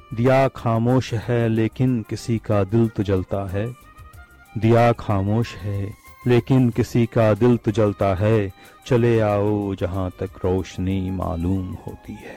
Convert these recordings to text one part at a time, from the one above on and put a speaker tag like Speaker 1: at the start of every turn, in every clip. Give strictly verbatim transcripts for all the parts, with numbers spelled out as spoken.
Speaker 1: दिया खामोश है लेकिन किसी का दिल तो जलता है। दिया खामोश है लेकिन किसी का दिल तो जलता है। चले आओ जहां तक रोशनी मालूम होती है।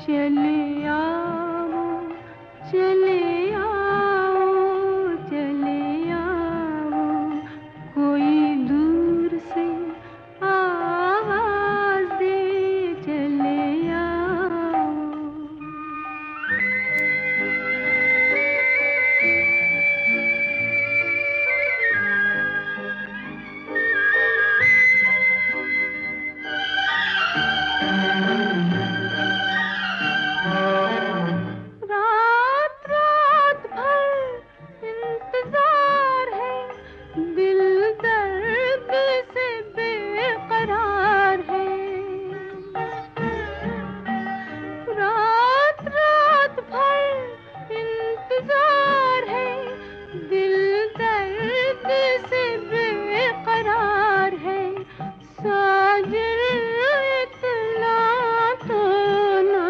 Speaker 2: चले आओ चले आओ चले आओ कोई दूर से आवाज दे चले आओ। रात रात भर इंतजार है, दिल दर्द से बेकरार है। रात रात भर इंतजार है, दिल दर्द से बेकरार है। साजिद इतना तो ना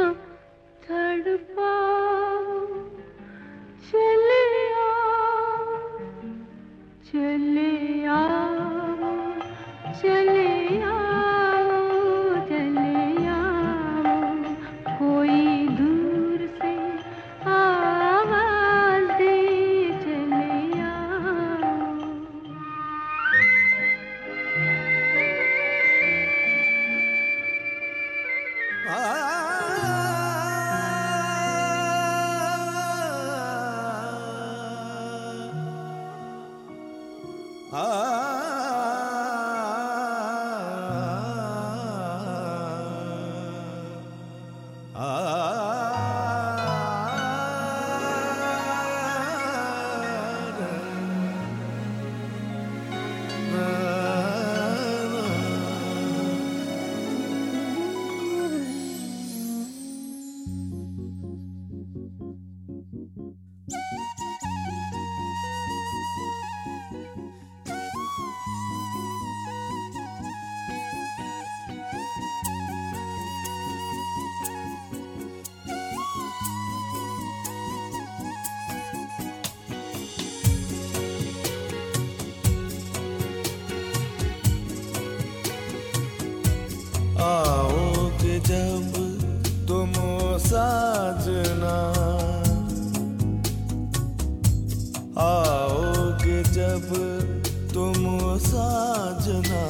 Speaker 2: तड़पाओ, चले आओ चले आओ चले आओ चले आओ कोई दूर से आवाज दे चले आओ।
Speaker 3: आओगे जब तुम साजना, आओगे जब तुम साजना,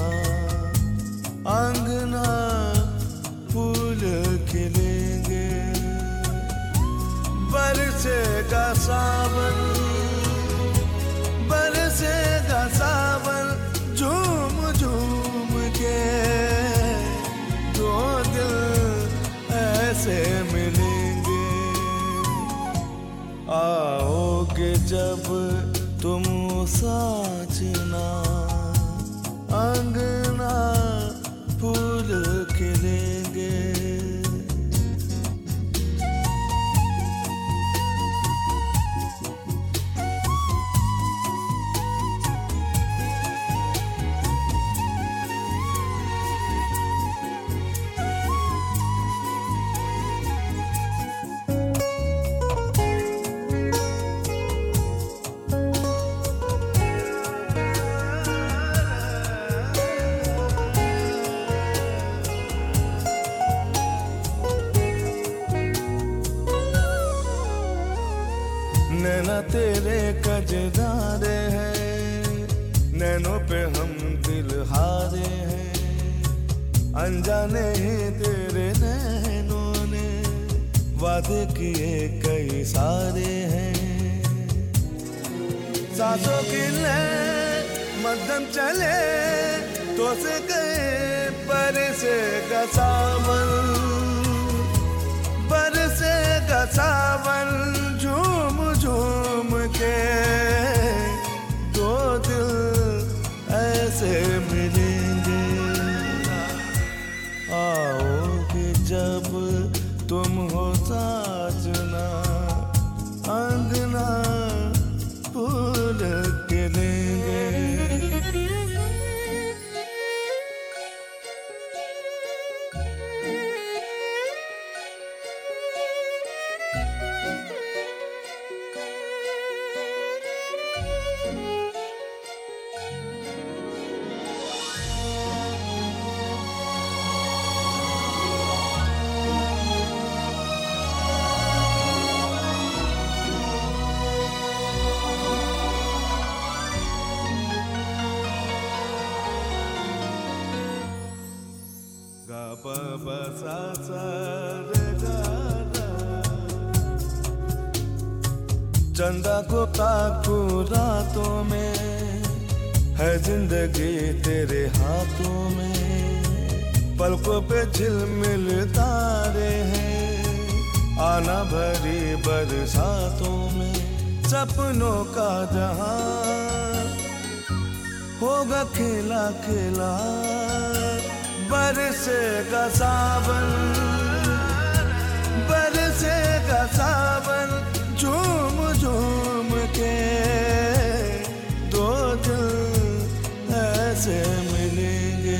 Speaker 3: अंगना फूल खिलेंगे, बरसेगा सावन बरसेगा सावन, झूम झूम के दो दिल ऐसे मिलेंगे। आओगे जब तुम साजना, अंगना फूल खिलेंगे। नैना तेरे कजरारे हैं, नैनों पे हम दिल हारे हैं, अनजाने ही तेरे नैनों ने वादे किए कई सारे हैं। सांसों की ले मध्यम चले तो से गए बरसेगा सावन बरसेगा सावन, झूम झूम के दो दिल ऐसे मिलेंगे। आओगे जब तुम हो साजना, अंगना फूल खिलेंगे। प प सा सा रे गा रा। चंदा को ताकू रातों में, है जिंदगी तेरे हाथों में। पलकों पे झिलमिल तारे हैं, आना भरी बरसातों में। सपनों का जहां होगा खिला खिला, बरसेगा सावन, बरसेगा सावन। झूम झूम के दो दिल ऐसे मिलेंगे।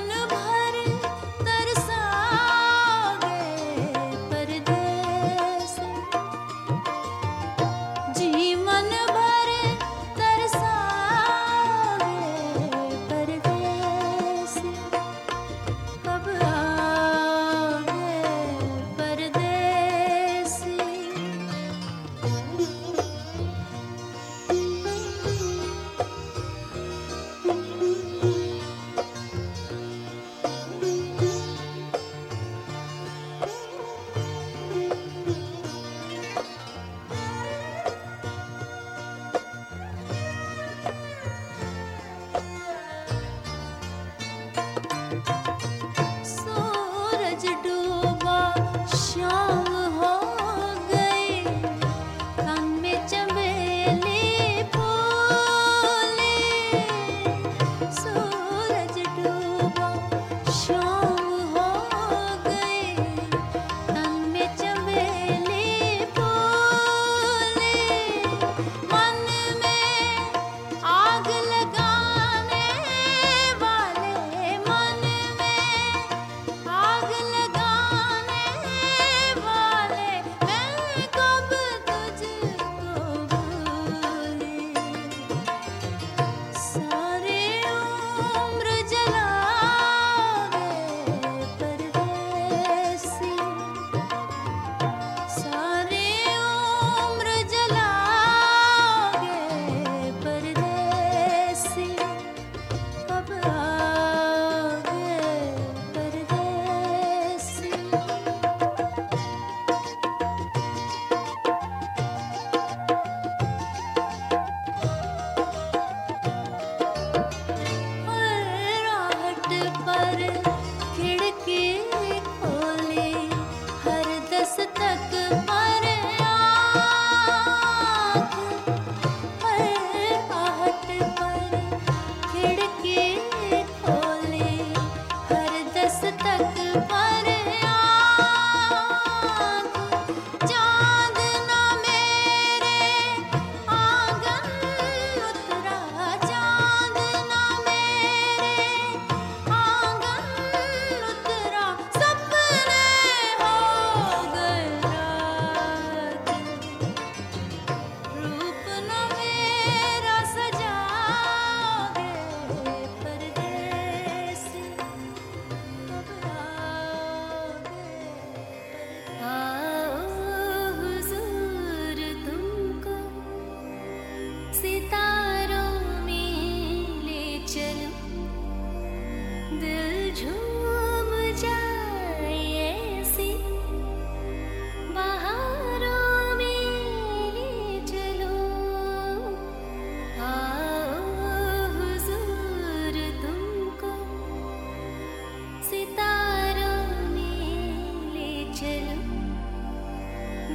Speaker 4: जीवन भर तरसागे परदेसी।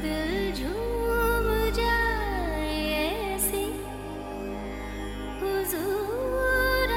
Speaker 4: दिल झूम जाए ऐसी हुजूर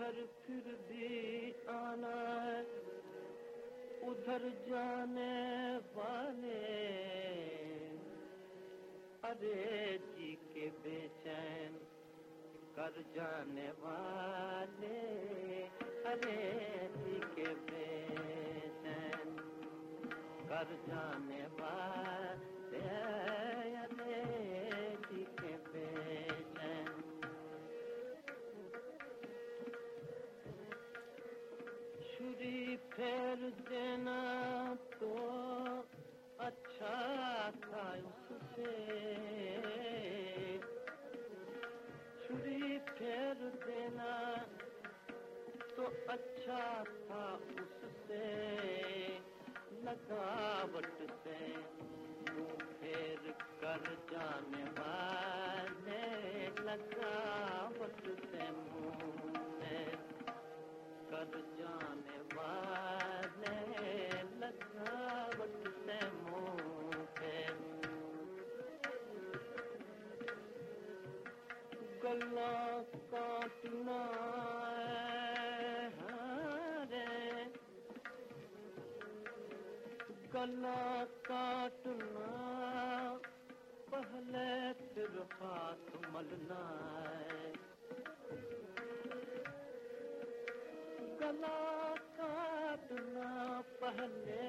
Speaker 5: पर फिर भी आना है, उधर जाने वाले, अरे जी के बेचैन कर जाने वाले, अरे जी के बेचैन कर जाने वाले, अरे जी के बेचैन। छुरी फेर देना तो अच्छा था उससे, छुरी फेर देना तो अच्छा था उससे, लगावट से मुँह फेर कर जाने वाले, लगावट से मुँह फेर कर जाने वाले, लगावट से मुँह फेर। गला काटना है, गला काटना पहले फिर हाथ मलना है, गला काटना पहले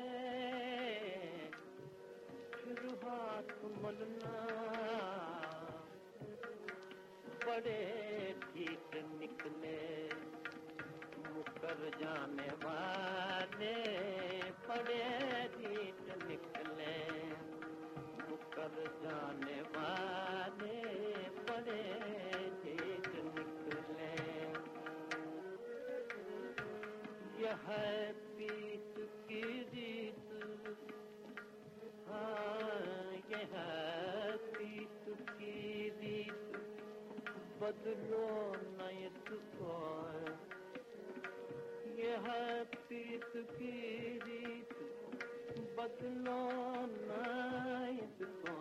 Speaker 5: फिर हाथ मलना, बड़े ठीक निकले मुकर जाने वाले, बड़े ठीक निकले मुकर जाने वाले, बड़े ठीक निकले। यह है पीत की रीत, हाँ यह है पीत की रीत, बदलो न इसको, यह है पीत की रीत, बदलो न इसको।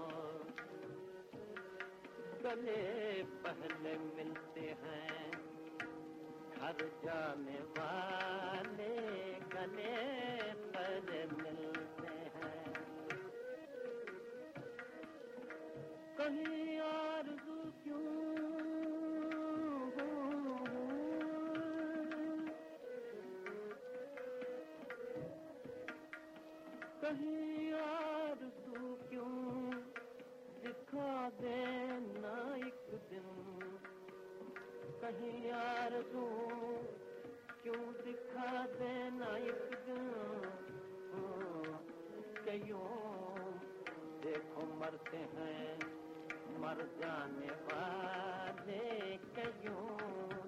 Speaker 5: गले पहले मिलते हैं घर जाने वाले, गले पहले मिलते हैं। कहीं आरज़ू क्यों कहीं आरज़ू क्यों दिखा देना एक दिन, कहीं आरज़ू क्यों दिखा देना एक दिन, क्यों देखो मरते हैं मर जाने वाले, क्यों